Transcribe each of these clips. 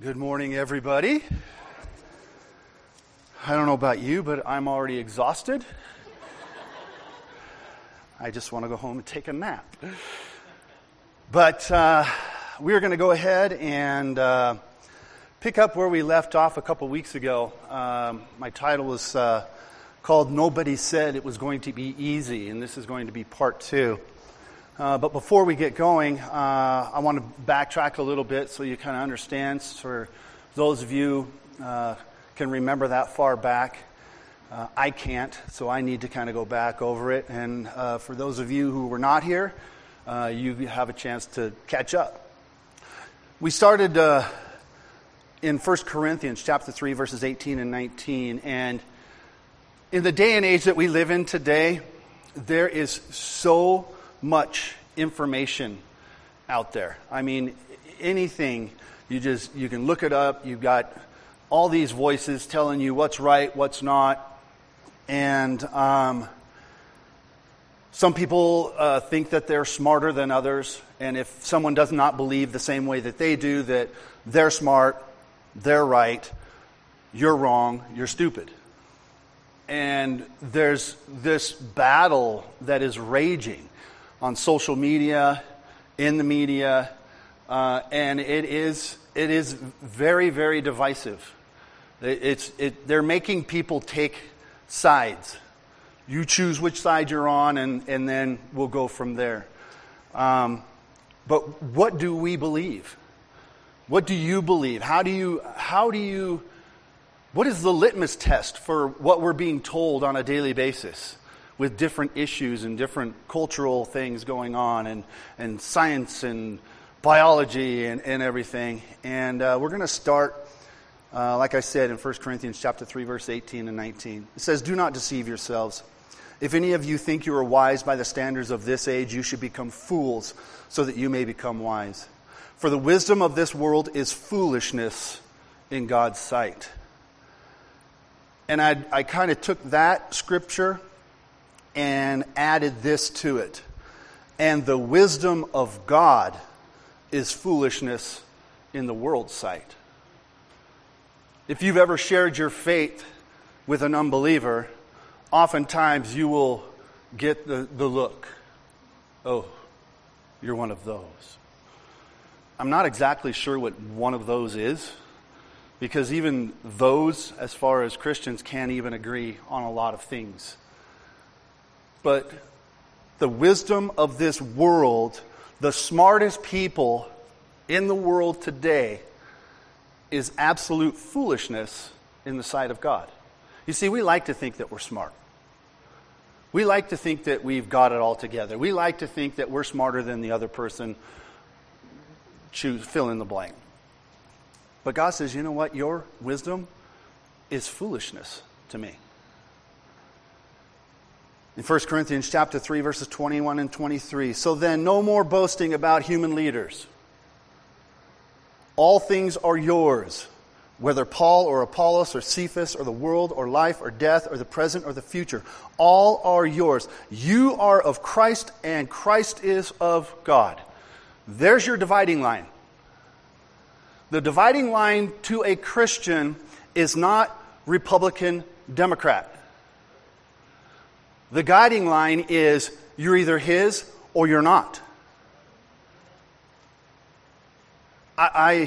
Good morning, everybody. I don't know about you, but I'm already exhausted. I just want to go home and take a nap. But we're going to go ahead and pick up where we left off a couple weeks ago. My title was called Nobody Said It Was Going to Be Easy, and this is going to be part 2. But before we get going, I want to backtrack a little bit so you kind of understand. For those of you can remember that far back, I can't, so I need to kind of go back over it. And for those of you who were not here, you have a chance to catch up. We started in 1 Corinthians chapter 3, verses 18 and 19. And in the day and age that we live in today, there is so much information out there. I mean, anything, you can look it up. You've got all these voices telling you what's right, what's not. And some people think that they're smarter than others. And if someone does not believe the same way that they do, that they're smart, they're right, you're wrong, you're stupid. And there's this battle that is raging on social media, in the media, and it is very, very divisive. They're making people take sides. You choose which side you're on, and then we'll go from there. But what do we believe? What do you believe? What is the litmus test for what we're being told on a daily basis? With different issues and different cultural things going on, and science and biology and everything. And we're going to start, like I said, in 1 Corinthians chapter 3, verse 18 and 19. It says, "Do not deceive yourselves. If any of you think you are wise by the standards of this age, you should become fools, so that you may become wise. For the wisdom of this world is foolishness in God's sight." And I kind of took that scripture and added this to it. And the wisdom of God is foolishness in the world's sight. If you've ever shared your faith with an unbeliever, oftentimes you will get the look. Oh, you're one of those. I'm not exactly sure what one of those is, because even those, as far as Christians, can't even agree on a lot of things. But the wisdom of this world, the smartest people in the world today, is absolute foolishness in the sight of God. You see, we like to think that we're smart. We like to think that we've got it all together. We like to think that we're smarter than the other person. Fill in the blank. But God says, you know what? Your wisdom is foolishness to me. In 1 Corinthians chapter 3, verses 21 and 23. "So then, no more boasting about human leaders. All things are yours, whether Paul or Apollos or Cephas or the world or life or death or the present or the future. All are yours. You are of Christ, and Christ is of God." There's your dividing line. The dividing line to a Christian is not Republican, Democrat. The guiding line is you're either his or you're not. I've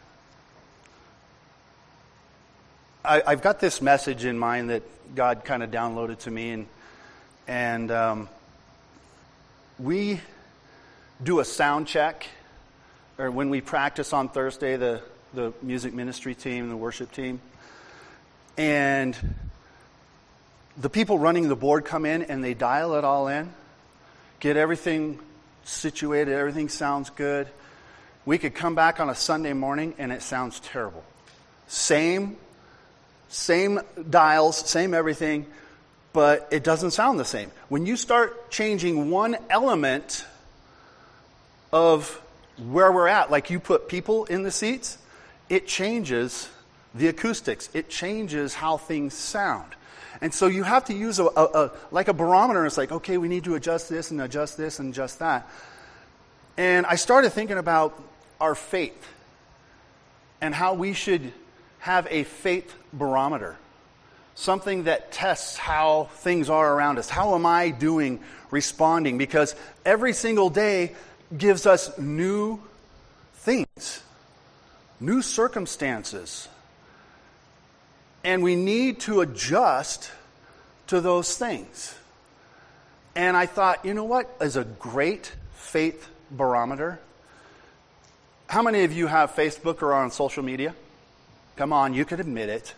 got this message in mind that God kind of downloaded to me, and we do a sound check, or when we practice on Thursday, the music ministry team, the worship team, and the people running the board come in and they dial it all in, get everything situated, everything sounds good. We could come back on a Sunday morning and it sounds terrible. Same dials, same everything, but it doesn't sound the same. When you start changing one element of where we're at, like you put people in the seats, it changes the acoustics. It changes how things sound. And so you have to use like a barometer. It's like, okay, we need to adjust this and adjust this and adjust that. And I started thinking about our faith. and how we should have a faith barometer. Something that tests how things are around us. How am I doing, responding? Because every single day gives us new things, new circumstances. And we need to adjust to those things. And I thought, you know what is a great faith barometer? How many of you have Facebook or are on social media? Come on, you could admit it.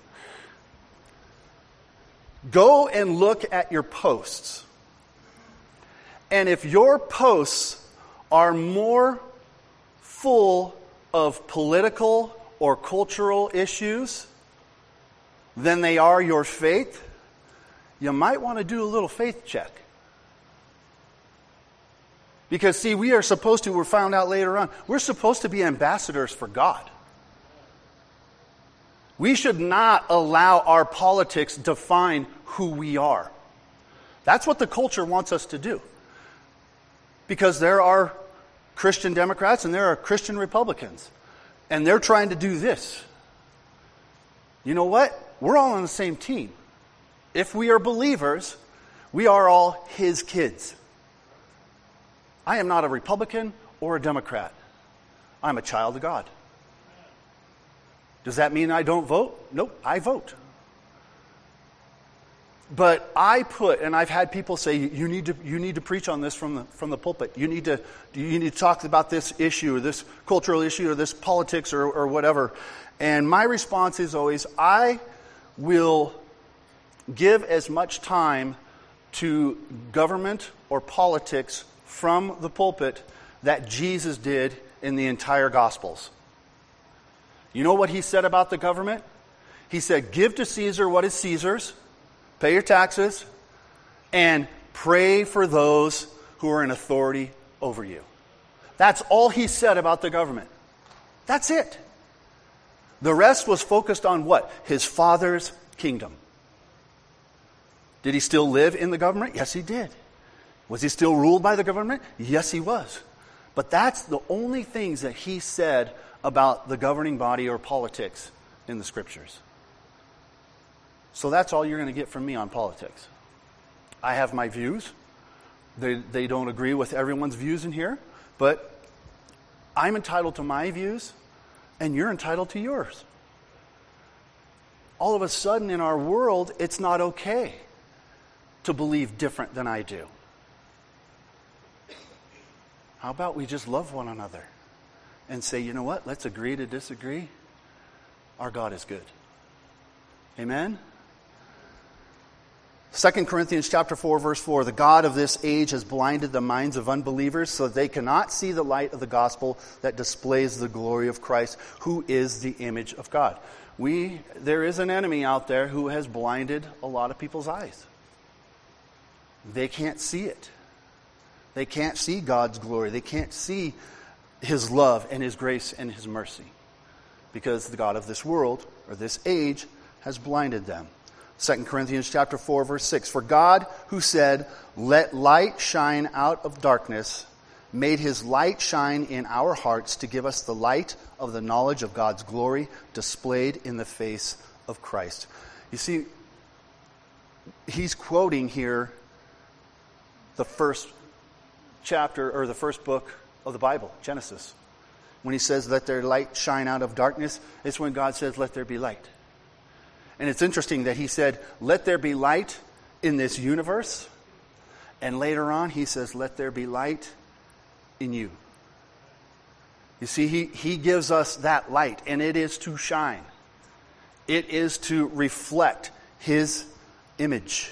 Go and look at your posts. And if your posts are more full of political or cultural issues than they are your faith, you might want to do a little faith check. Because, see, we're found out later on, we're supposed to be ambassadors for God. We should not allow our politics define who we are. That's what the culture wants us to do. Because there are Christian Democrats and there are Christian Republicans. And they're trying to do this. You know what? We're all on the same team. If we are believers, we are all His kids. I am not a Republican or a Democrat. I'm a child of God. Does that mean I don't vote? Nope, I vote. But and I've had people say, you need to preach on this from the pulpit. You need to talk about this issue or this cultural issue or this politics or whatever. And my response is always, I will give as much time to government or politics from the pulpit that Jesus did in the entire Gospels. You know what He said about the government? He said, give to Caesar what is Caesar's, pay your taxes, and pray for those who are in authority over you. That's all He said about the government. That's it. The rest was focused on what? His Father's kingdom. Did He still live in the government? Yes, He did. Was He still ruled by the government? Yes, He was. But that's the only things that He said about the governing body or politics in the Scriptures. So that's all you're going to get from me on politics. I have my views. They don't agree with everyone's views in here, but I'm entitled to my views, and you're entitled to yours. All of a sudden in our world, it's not okay to believe different than I do. How about we just love one another and say, you know what, let's agree to disagree. Our God is good. Amen? 2 Corinthians chapter 4, verse 4, the God of this age has blinded the minds of unbelievers so that they cannot see the light of the gospel that displays the glory of Christ, who is the image of God. There is an enemy out there who has blinded a lot of people's eyes. They can't see it. They can't see God's glory. They can't see His love and His grace and His mercy because the God of this world or this age has blinded them. 2 Corinthians chapter 4, verse 6, for God who said, let light shine out of darkness, made His light shine in our hearts to give us the light of the knowledge of God's glory displayed in the face of Christ. You see, he's quoting here the first chapter or the first book of the Bible, Genesis. When He says, let their light shine out of darkness, it's when God says, let there be light. And it's interesting that He said, let there be light in this universe. And later on, He says, let there be light in you. You see, He gives us that light, and it is to shine. It is to reflect His image.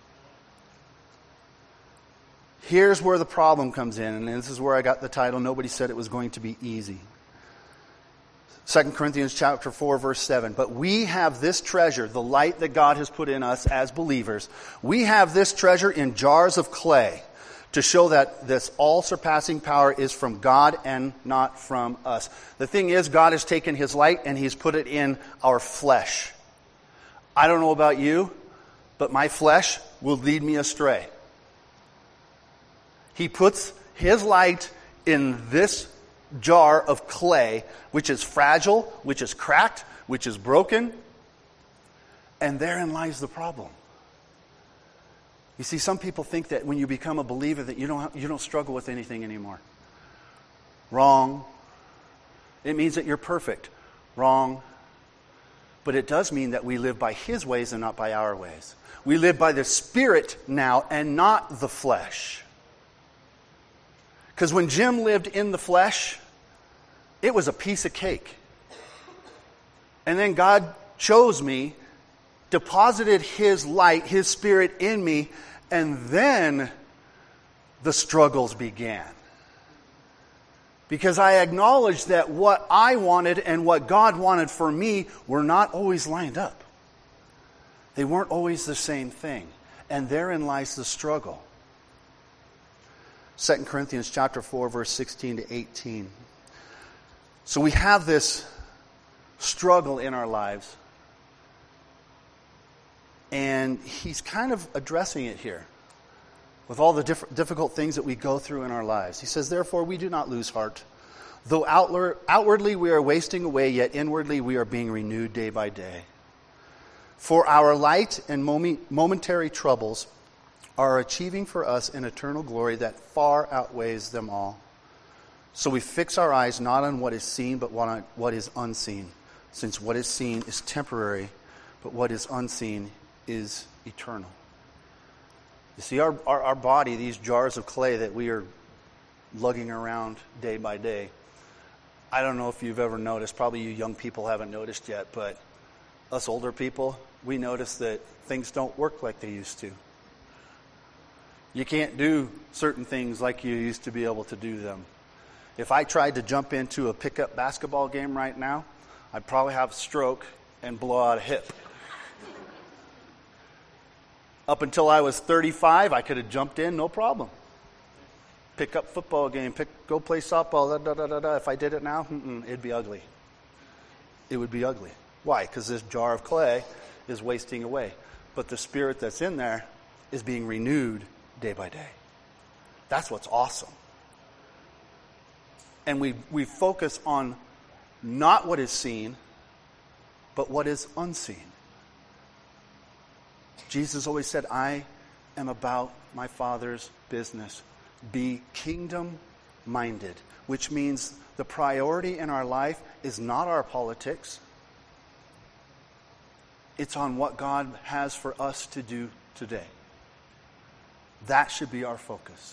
Here's where the problem comes in, and this is where I got the title, Nobody Said It Was Going to Be Easy. 2 Corinthians chapter 4, verse 7. But we have this treasure, the light that God has put in us as believers. We have this treasure in jars of clay to show that this all-surpassing power is from God and not from us. The thing is, God has taken His light and He's put it in our flesh. I don't know about you, but my flesh will lead me astray. He puts His light in this jar of clay, which is fragile, which is cracked, which is broken. And therein lies the problem. You see, some people think that when you become a believer that you don't struggle with anything anymore. Wrong. It means that you're perfect. Wrong. But it does mean that we live by His ways and not by our ways. We live by the Spirit now and not the flesh. Because when Jim lived in the flesh, it was a piece of cake. And then God chose me, deposited His light, His Spirit in me, and then the struggles began. Because I acknowledged that what I wanted and what God wanted for me were not always lined up. They weren't always the same thing. And therein lies the struggle. 2 Corinthians chapter 4, verse 16 to 18. So we have this struggle in our lives. And he's kind of addressing it here with all the difficult things that we go through in our lives. He says, therefore, we do not lose heart. Though outwardly we are wasting away, yet inwardly we are being renewed day by day. For our light and momentary troubles are achieving for us an eternal glory that far outweighs them all. So we fix our eyes not on what is seen, but on what is unseen. Since what is seen is temporary, but what is unseen is eternal. You see, our body, these jars of clay that we are lugging around day by day, I don't know if you've ever noticed, probably you young people haven't noticed yet, but us older people, we notice that things don't work like they used to. You can't do certain things like you used to be able to do them. If I tried to jump into a pickup basketball game right now, I'd probably have a stroke and blow out a hip. Up until I was 35, I could have jumped in, no problem. Pick up football game, go play softball, If I did it now, it'd be ugly. It would be ugly. Why? Because this jar of clay is wasting away. But the Spirit that's in there is being renewed day by day. That's what's awesome. And we focus on not what is seen, but what is unseen. Jesus always said, I am about my Father's business. Be kingdom-minded, which means the priority in our life is not our politics. It's on what God has for us to do today. That should be our focus.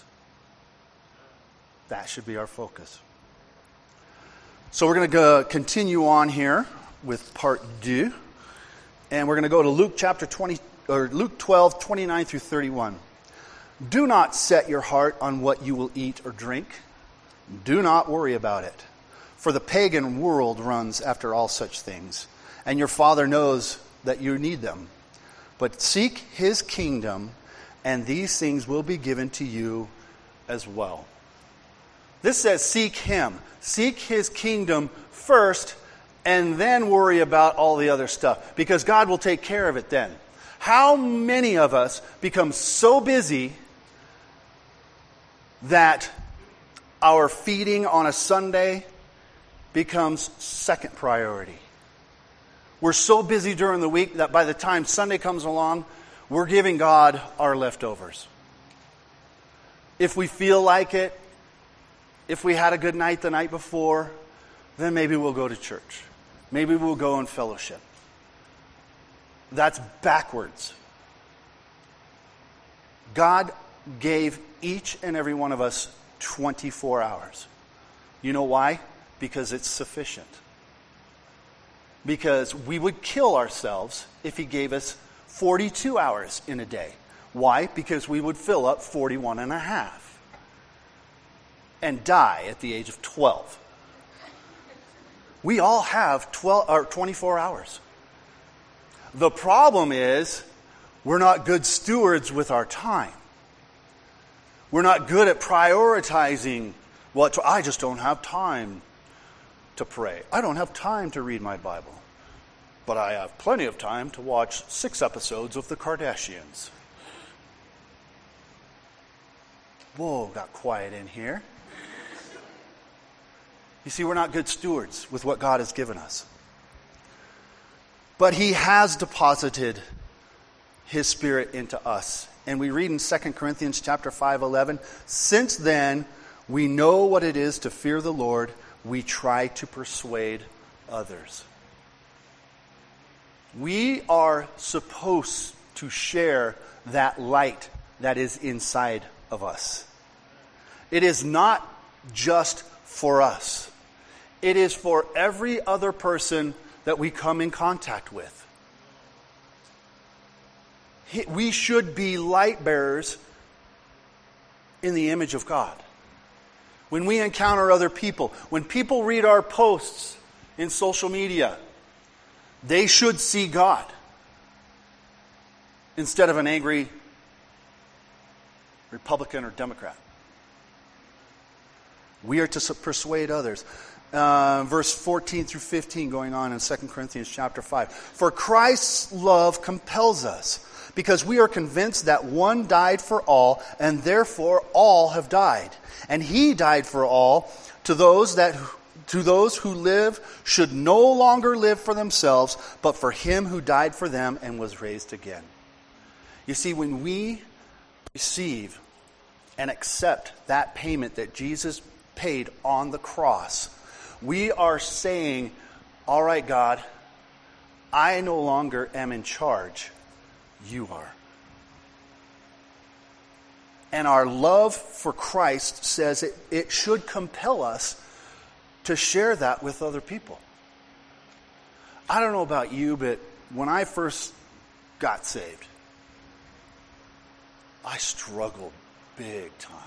That should be our focus. So we're going to continue on here with part 2. And we're going to go to Luke chapter 20, or Luke 12, 29 through 31. Do not set your heart on what you will eat or drink. Do not worry about it. For the pagan world runs after all such things, and your Father knows that you need them. But seek His kingdom, and these things will be given to you as well. This says seek Him. Seek His kingdom first, and then worry about all the other stuff. Because God will take care of it then. How many of us become so busy that our feeding on a Sunday becomes second priority? We're so busy during the week that by the time Sunday comes along, we're giving God our leftovers. If we feel like it, if we had a good night the night before, then maybe we'll go to church. Maybe we'll go in fellowship. That's backwards. God gave each and every one of us 24 hours. You know why? Because it's sufficient. Because we would kill ourselves if He gave us 42 hours in a day. Why? Because we would fill up 41 and a half and die at the age of 12. We all have 24 hours. The problem is we're not good stewards with our time. We're not good at prioritizing. I just don't have time to pray. I don't have time to read my Bible. But I have plenty of time to watch 6 episodes of The Kardashians. Whoa, got quiet in here. You see, we're not good stewards with what God has given us. But He has deposited His Spirit into us. And we read in 2 Corinthians chapter 5:11, since then we know what it is to fear the Lord, we try to persuade others. We are supposed to share that light that is inside of us. It is not just for us. It is for every other person that we come in contact with. We should be light bearers in the image of God. When we encounter other people, when people read our posts in social media, they should see God instead of an angry Republican or Democrat. We are to persuade others. Verse 14 through 15 going on in 2 Corinthians chapter 5. For Christ's love compels us, because we are convinced that one died for all, and therefore all have died. And He died for all, to those who live should no longer live for themselves, but for Him who died for them and was raised again. You see, when we receive and accept that payment that Jesus paid on the cross, we are saying, all right, God, I no longer am in charge. You are. And our love for Christ says it should compel us to share that with other people. I don't know about you, but when I first got saved, I struggled big time.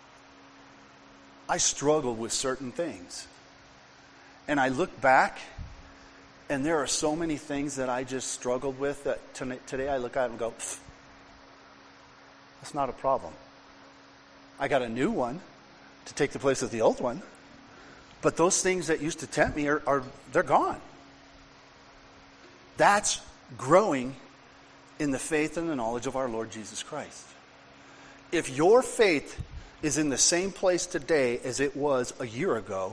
I struggled with certain things. And I look back, and there are so many things that I just struggled with that today I look at and go, that's not a problem. I got a new one to take the place of the old one. But those things that used to tempt me they're gone. That's growing in the faith and the knowledge of our Lord Jesus Christ. If your faith is in the same place today as it was a year ago,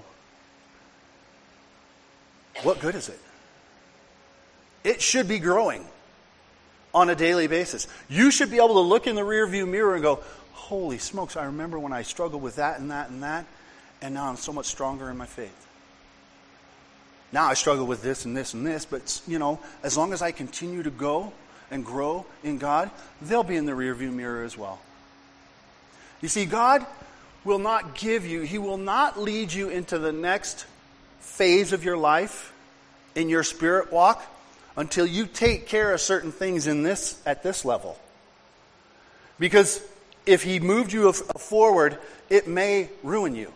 what good is it? It should be growing on a daily basis. You should be able to look in the rearview mirror and go, holy smokes, I remember when I struggled with that and that and that, and now I'm so much stronger in my faith. Now I struggle with this and this and this, but as long as I continue to go and grow in God, they'll be in the rearview mirror as well. You see, God will not He will not lead you into the next phase of your life in your spirit walk until you take care of certain things at this level. Because if He moved you forward, it may ruin you.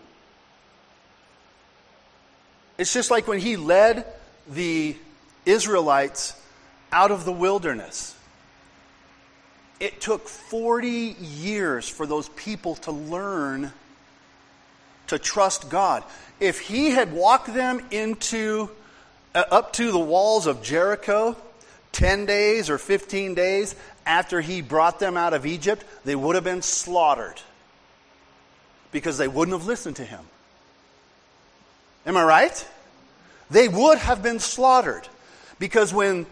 It's just like when He led the Israelites out of the wilderness. It took 40 years for those people to learn to trust God. If He had walked them up to the walls of Jericho 10 days or 15 days after He brought them out of Egypt, they would have been slaughtered because they wouldn't have listened to Him. Am I right? They would have been slaughtered because when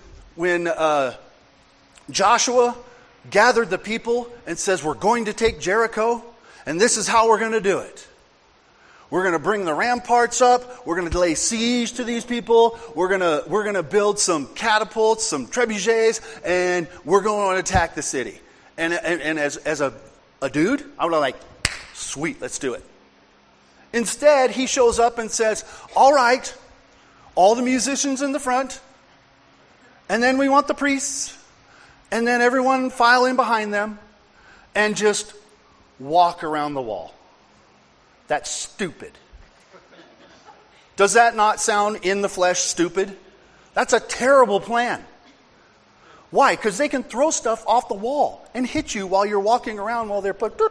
Joshua gathered the people and says, we're going to take Jericho, and this is how we're going to do it. We're going to bring the ramparts up. We're going to lay siege to these people. We're going to build some catapults, some trebuchets, and we're going to attack the city. And as a dude, I would have like, sweet, let's do it. Instead, he shows up and says, all right, all the musicians in the front, and then we want the priests, and then everyone file in behind them and just walk around the wall. That's stupid. Does that not sound in the flesh stupid? That's a terrible plan. Why? Because they can throw stuff off the wall and hit you while you're walking around while they're put.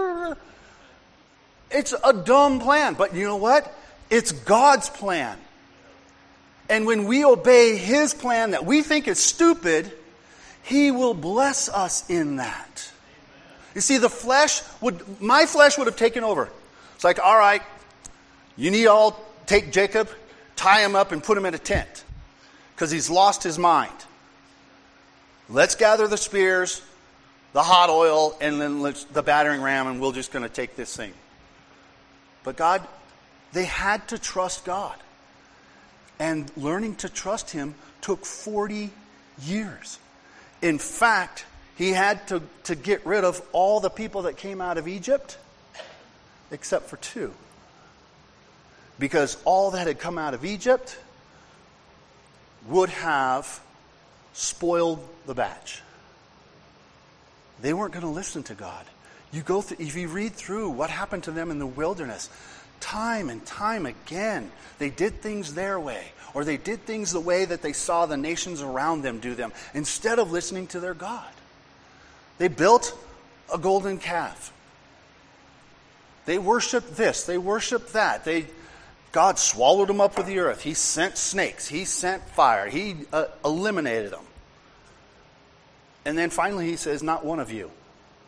It's a dumb plan. But you know what? It's God's plan. And when we obey His plan that we think is stupid, He will bless us in that. You see, my flesh would have taken over. It's like, all right, you need all take Jacob, tie him up, and put him in a tent because he's lost his mind. Let's gather the spears, the hot oil, and then the battering ram, and we're just going to take this thing. But God, they had to trust God. And learning to trust him took 40 years. In fact, he had to get rid of all the people that came out of Egypt, except for 2. Because all that had come out of Egypt would have spoiled the batch. They weren't going to listen to God. If you read through what happened to them in the wilderness, time and time again, they did things their way, or they did things the way that they saw the nations around them do them, instead of listening to their God. They built a golden calf. They worshiped this, they worshiped that. God swallowed them up with the earth. He sent snakes, he sent fire, he eliminated them. And then finally he says, not one of you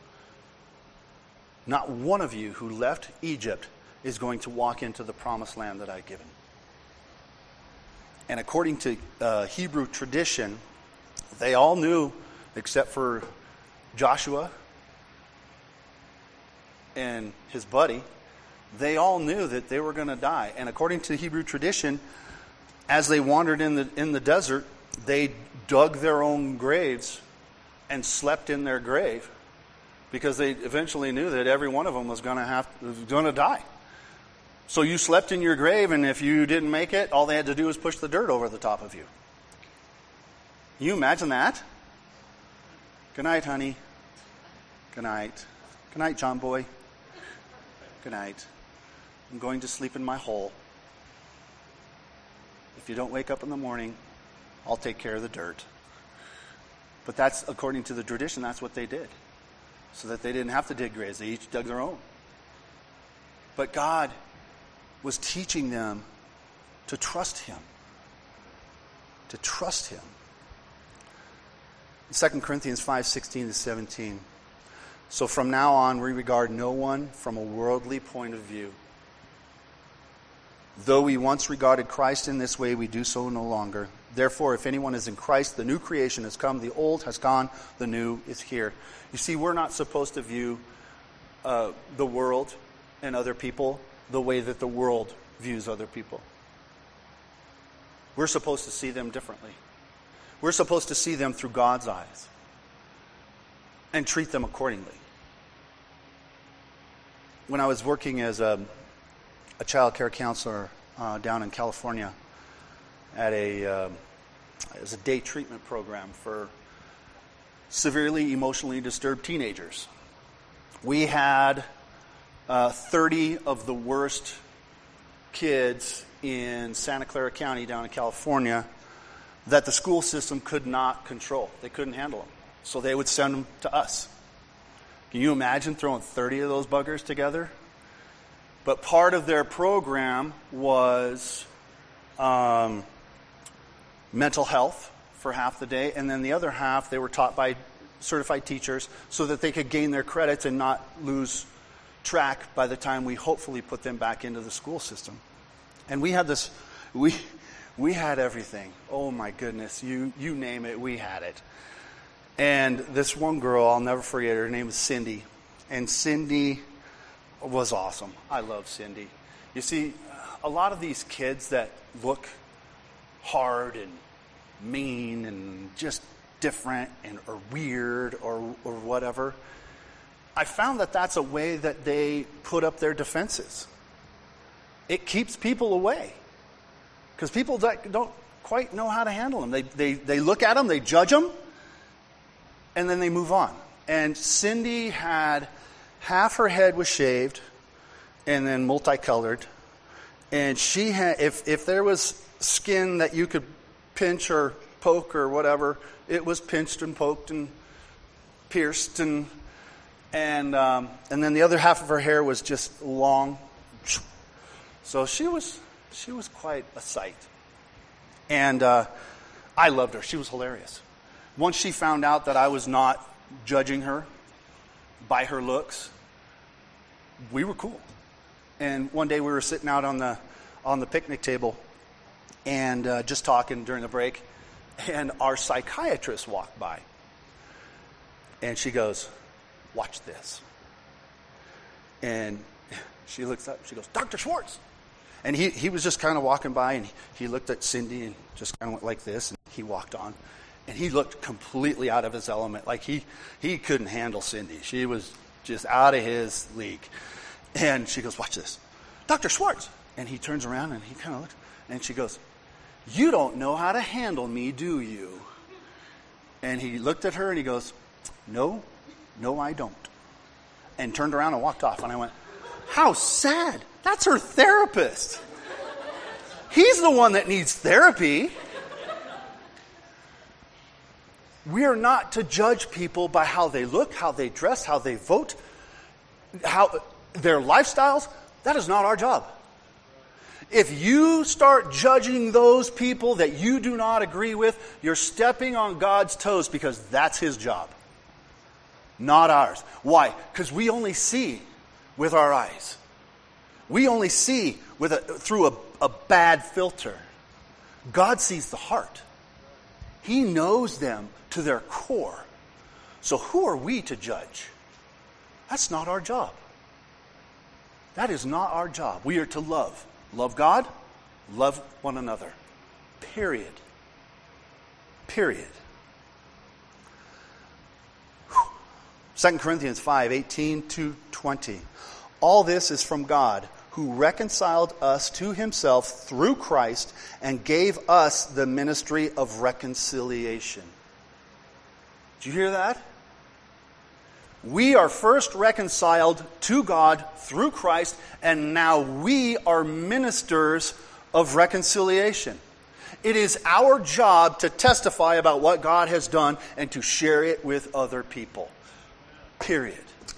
who left Egypt is going to walk into the promised land that I've given. And according to Hebrew tradition, they all knew, except for Joshua and his buddy, they all knew that they were going to die. And according to Hebrew tradition, as they wandered in the desert, they dug their own graves and slept in their grave, because they eventually knew that every one of them was going to die. So you slept in your grave, and if you didn't make it, all they had to do was push the dirt over the top of you. Can you imagine that? Good night, honey. Good night. Good night, John boy. Good night. I'm going to sleep in my hole. If you don't wake up in the morning, I'll take care of the dirt. But that's, according to the tradition, that's what they did. So that they didn't have to dig graves. They each dug their own. But God was teaching them to trust him. To trust him. In 2 Corinthians 5:16-17. So from now on, we regard no one from a worldly point of view. Though we once regarded Christ in this way, we do so no longer. Therefore, if anyone is in Christ, the new creation has come, the old has gone, the new is here. You see, we're not supposed to view the world and other people the way that the world views other people. We're supposed to see them differently. We're supposed to see them through God's eyes and treat them accordingly. When I was working as a child care counselor down in California at as a day treatment program for severely emotionally disturbed teenagers, we had 30 of the worst kids in Santa Clara County down in California that the school system could not control. They couldn't handle them. So they would send them to us. Can you imagine throwing 30 of those buggers together? But part of their program was mental health for half the day, and then the other half they were taught by certified teachers so that they could gain their credits and not lose track by the time we hopefully put them back into the school system. And we had this, we had everything. Oh my goodness, you name it, we had it. And this one girl, I'll never forget her name was Cindy. And Cindy was awesome. I love Cindy. You see, a lot of these kids that look hard and mean and just different and or weird or whatever, I found that that's a way that they put up their defenses. It keeps people away because people don't quite know how to handle them. They look at them, they judge them, and then they move on. And Cindy had half her head was shaved and then multicolored. And she had, if there was skin that you could pinch or poke or whatever, it was pinched and poked and pierced and then the other half of her hair was just long. So she was quite a sight. And I loved her. She was hilarious. Once she found out that I was not judging her by her looks, we were cool. And one day we were sitting out on on the picnic table and just talking during the break, and our psychiatrist walked by. And she goes, "Watch this." And she looks up, she goes, "Dr. Schwartz." And he was just kind of walking by, and he looked at Cindy and just kind of went like this, and he walked on. And he looked completely out of his element. Like he couldn't handle Cindy. She was just out of his league. And she goes, "Watch this. Dr. Schwartz." And he turns around and he kind of looks. And she goes, "You don't know how to handle me, do you?" And he looked at her and he goes, No, I don't." And turned around and walked off. And I went, how sad. That's her therapist. He's the one that needs therapy. We are not to judge people by how they look, how they dress, how they vote, how their lifestyles. That is not our job. If you start judging those people that you do not agree with, you're stepping on God's toes, because that's His job, not ours. Why? Because we only see with our eyes. We only see through a bad filter. God sees the heart. He knows them to their core. So who are we to judge? That's not our job. That is not our job. We are to love. Love God, love one another. Period. 2 Corinthians 5:18-20. All this is from God, who reconciled us to Himself through Christ and gave us the ministry of reconciliation. Did you hear that? We are first reconciled to God through Christ, and now we are ministers of reconciliation. It is our job to testify about what God has done and to share it with other people. Period.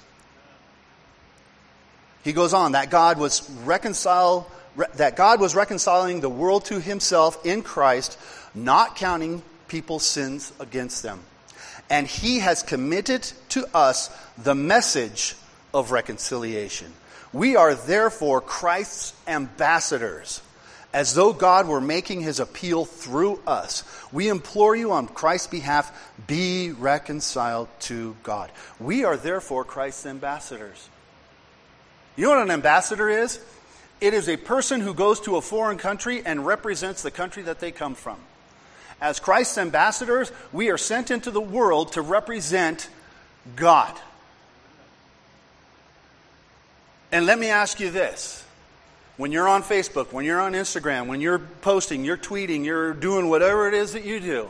He goes on, that God was reconciling the world to Himself in Christ, not counting people's sins against them. And He has committed to us the message of reconciliation. We are therefore Christ's ambassadors, as though God were making His appeal through us. We implore you on Christ's behalf, be reconciled to God. We are therefore Christ's ambassadors. You know what an ambassador is? It is a person who goes to a foreign country and represents the country that they come from. As Christ's ambassadors, we are sent into the world to represent God. And let me ask you this. When you're on Facebook, when you're on Instagram, when you're posting, you're tweeting, you're doing whatever it is that you do,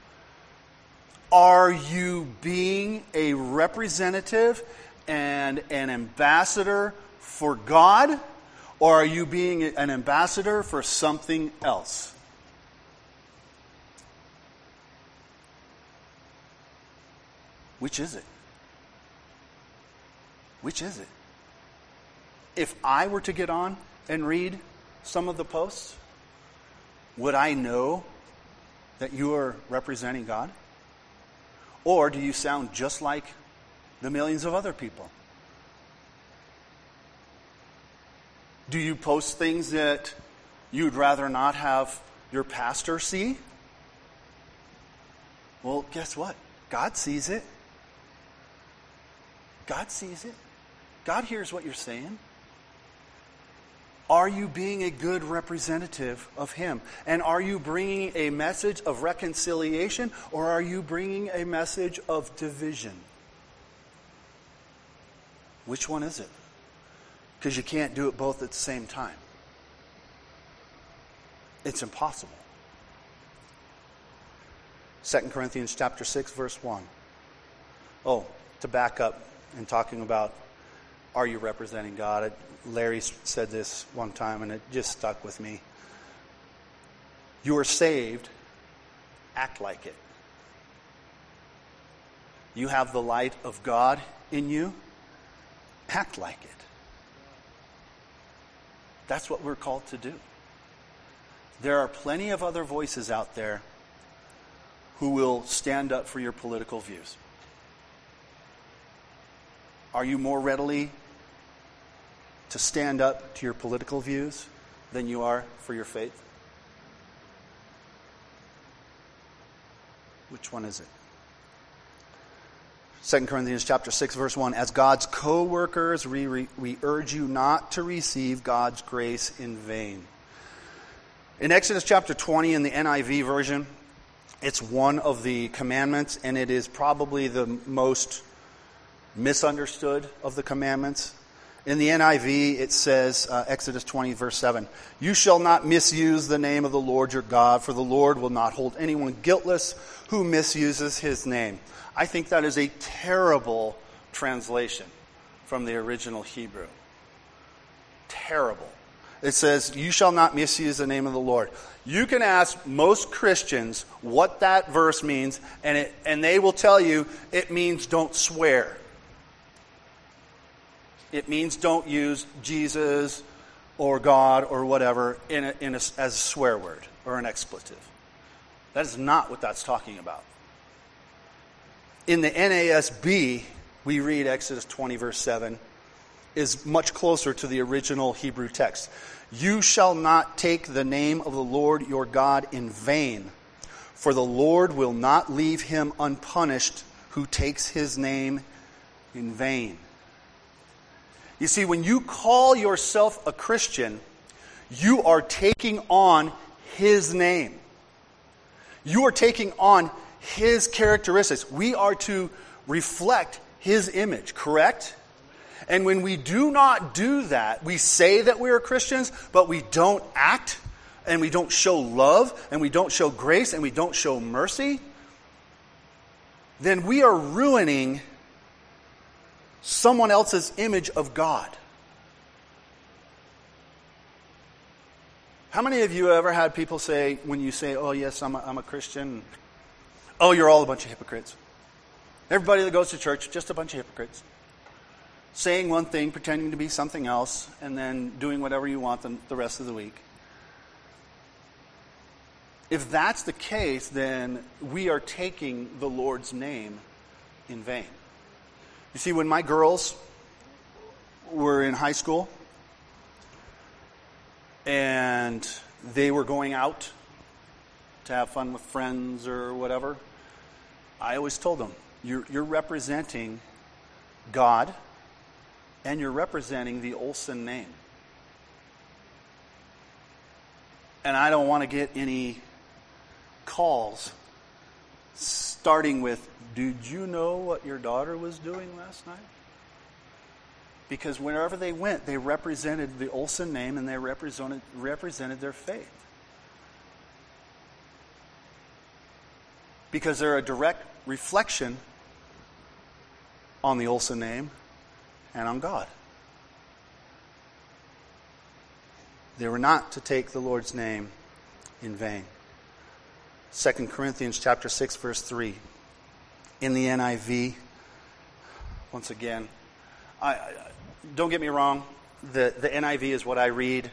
are you being a representative and an ambassador for God, or are you being an ambassador for something else? Which is it? Which is it? If I were to get on and read some of the posts, would I know that you are representing God? Or do you sound just like the millions of other people? Do you post things that you'd rather not have your pastor see? Well, guess what? God sees it. God sees it. God hears what you're saying. Are you being a good representative of Him? And are you bringing a message of reconciliation, or are you bringing a message of division? Which one is it? Because you can't do it both at the same time. It's impossible. 2 Corinthians chapter 6, verse 1. Oh, to back up and talking about, are you representing God? Larry said this one time and it just stuck with me. You are saved, act like it. You have the light of God in you, act like it. That's what we're called to do. There are plenty of other voices out there who will stand up for your political views. Are you more readily to stand up to your political views than you are for your faith? Which one is it? 2 Corinthians chapter 6, verse 1, as God's co-workers, we urge you not to receive God's grace in vain. In Exodus chapter 20 in the NIV version, it's one of the commandments, and it is probably the most misunderstood of the commandments. In the NIV, it says, Exodus 20, verse 7, you shall not misuse the name of the Lord your God, for the Lord will not hold anyone guiltless who misuses his name. I think that is a terrible translation from the original Hebrew. Terrible. It says, you shall not misuse the name of the Lord. You can ask most Christians what that verse means, and they will tell you it means don't swear. It means don't use Jesus or God or whatever as a swear word or an expletive. That is not what that's talking about. In the NASB, we read Exodus 20, verse 7, is much closer to the original Hebrew text. You shall not take the name of the Lord your God in vain, for the Lord will not leave him unpunished who takes his name in vain. You see, when you call yourself a Christian, you are taking on his name. You are taking on his characteristics. We are to reflect his image, correct? And when we do not do that, we say that we are Christians, but we don't act, and we don't show love, and we don't show grace, and we don't show mercy, then we are ruining someone else's image of God. How many of you ever had people say, when you say, oh yes, I'm a Christian, oh, you're all a bunch of hypocrites. Everybody that goes to church, just a bunch of hypocrites. Saying one thing, pretending to be something else, and then doing whatever you want the rest of the week. If that's the case, then we are taking the Lord's name in vain. You see, when my girls were in high school and they were going out to have fun with friends or whatever, I always told them, you're representing God and you're representing the Olsen name. And I don't want to get any calls starting with, did you know what your daughter was doing last night? Because wherever they went, they represented the Olsen name and they represented their faith. Because they're a direct reflection on the Olsen name and on God. They were not to take the Lord's name in vain. 2 Corinthians chapter 6, verse 3. In the NIV, once again, don't get me wrong, the NIV is what I read,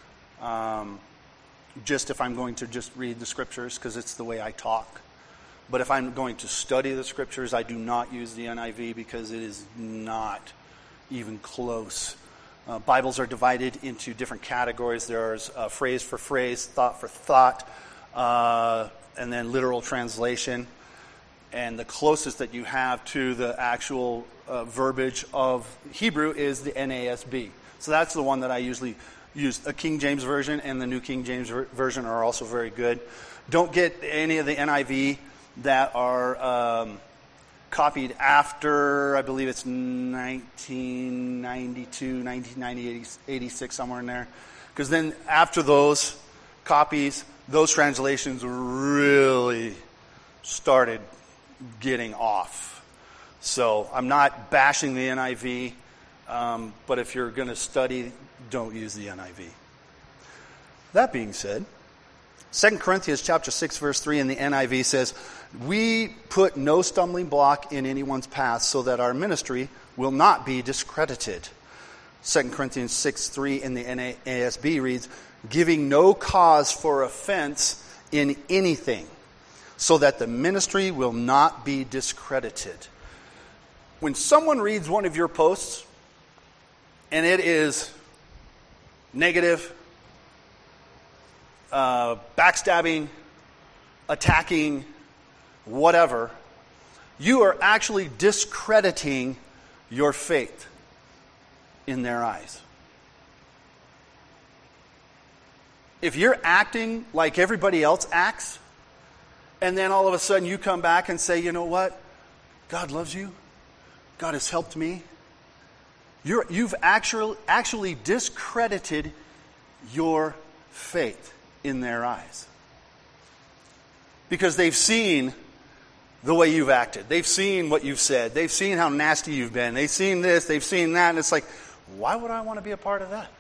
just if I'm going to just read the scriptures, because it's the way I talk. But if I'm going to study the scriptures, I do not use the NIV because it is not even close. Bibles are divided into different categories. There's phrase for phrase, thought for thought, and then literal translation. And the closest that you have to the actual verbiage of Hebrew is the NASB. So that's the one that I usually use. A King James Version and the New King James Version are also very good. Don't get any of the NIV that are copied after, I believe it's 1992, 1990, 86, somewhere in there. Because then after those copies, those translations really started getting off. So I'm not bashing the NIV, but if you're going to study, don't use the NIV. That being said, 2 Corinthians chapter 6, verse 3 in the NIV says, we put no stumbling block in anyone's path so that our ministry will not be discredited. 2 Corinthians 6, 3 in the NASB reads, giving no cause for offense in anything, so that the ministry will not be discredited. When someone reads one of your posts, and it is negative, backstabbing, attacking, whatever, you are actually discrediting your faith in their eyes. If you're acting like everybody else acts, and then all of a sudden you come back and say, you know what? God loves you. God has helped me. You've actually discredited your faith in their eyes. Because they've seen the way you've acted. They've seen what you've said. They've seen how nasty you've been. They've seen this. They've seen that. And it's like, why would I want to be a part of that?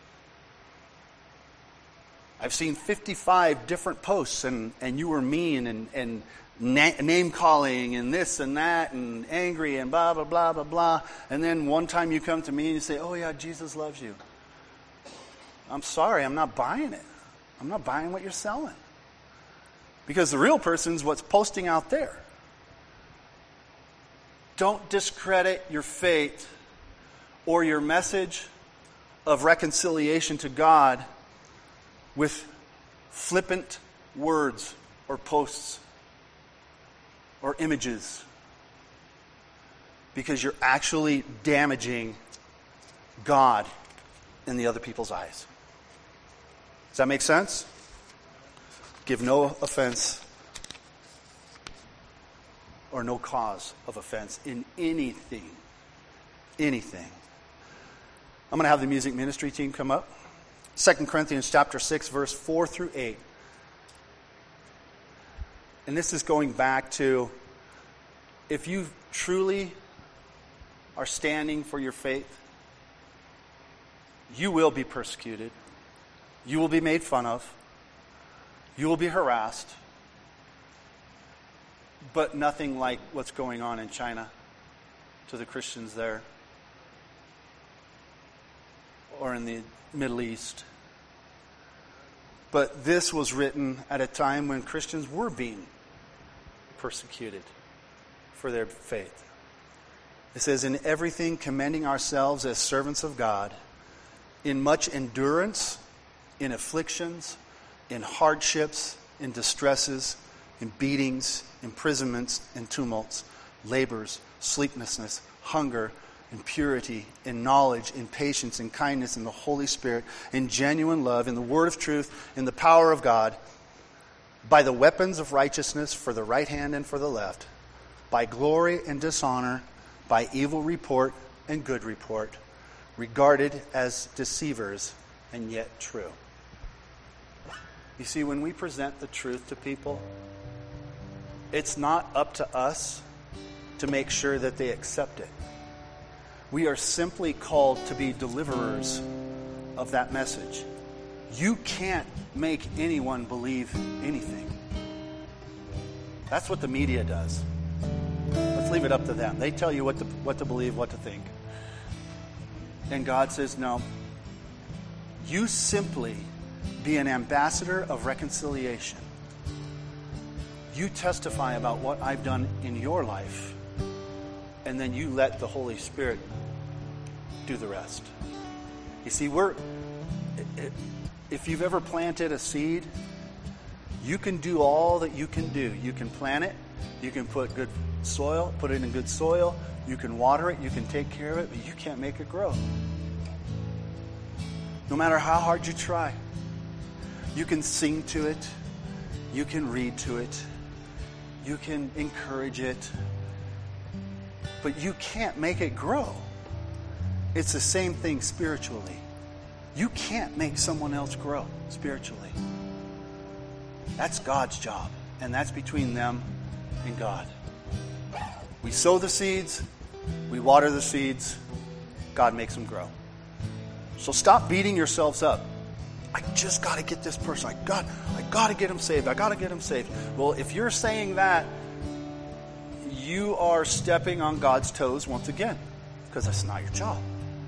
I've seen 55 different posts, and you were mean and name-calling and this and that and angry and blah, blah, blah, blah, blah. And then one time you come to me and you say, oh yeah, Jesus loves you. I'm sorry, I'm not buying it. I'm not buying what you're selling. Because the real person's what's posting out there. Don't discredit your faith or your message of reconciliation to God with flippant words or posts or images, because you're actually damaging God in the other people's eyes. Does that make sense? Give no offense or no cause of offense in anything. Anything. I'm going to have the music ministry team come up. 2 Corinthians chapter 6, verse 4 through 8. And this is going back to, if you truly are standing for your faith, you will be persecuted. You will be made fun of. You will be harassed. But nothing like what's going on in China to the Christians there, or in the Middle East. But this was written at a time when Christians were being persecuted for their faith. It says, in everything commending ourselves as servants of God, in much endurance, in afflictions, in hardships, in distresses, in beatings, imprisonments, in tumults, labors, sleeplessness, hunger, in purity, in knowledge, in patience, in kindness, in the Holy Spirit, in genuine love, in the word of truth, in the power of God, by the weapons of righteousness for the right hand and for the left, by glory and dishonor, by evil report and good report, regarded as deceivers and yet true. You see, when we present the truth to people, it's not up to us to make sure that they accept it. We are simply called to be deliverers of that message. You can't make anyone believe anything. That's what the media does. Let's leave it up to them. They tell you what to believe, what to think. And God says, no. You simply be an ambassador of reconciliation. You testify about what I've done in your life, and then you let the Holy Spirit do the rest. You see, if you've ever planted a seed, you can do all that you can do. You can plant it, you can put it in good soil, you can water it, you can take care of it, but you can't make it grow. No matter how hard you try. You can sing to it, you can read to it, you can encourage it, but you can't make it grow. It's the same thing spiritually. You can't make someone else grow spiritually. That's God's job, and that's between them and God. We sow the seeds, we water the seeds, God makes them grow. So stop beating yourselves up. I just got to get this person. I got to get him saved. I got to get him saved. Well, if you're saying that, you are stepping on God's toes once again, because that's not your job.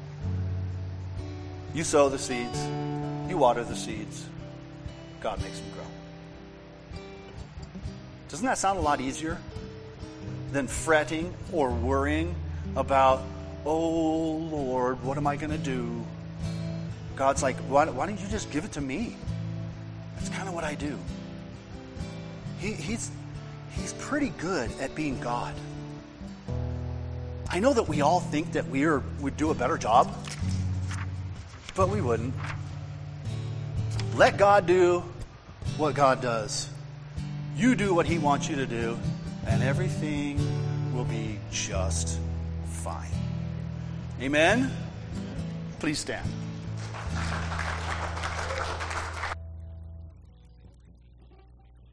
You sow the seeds, you water the seeds, God makes them grow. Doesn't that sound a lot easier than fretting or worrying about, oh Lord, what am I going to do? God's like, why don't you just give it to me? It's kind of what I do. He's pretty good at being God. I know that we all think that would do a better job, but we wouldn't. Let God do what God does. You do what He wants you to do, and everything will be just fine. Amen? Please stand.